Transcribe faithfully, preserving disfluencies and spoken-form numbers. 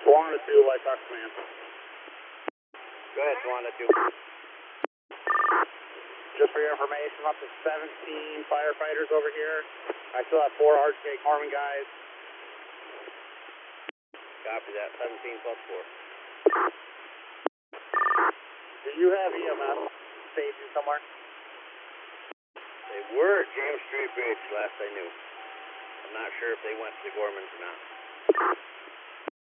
Swan to two, White Sox command. Go ahead, Swan to two. Just for your information, I'm up to seventeen firefighters over here. I still have four Archgate Corpsman guys. Copy that, seventeen plus four. Do you have E M S staging somewhere? They were at James Street Bridge, last I knew. I'm not sure if they went to the Gormans or not.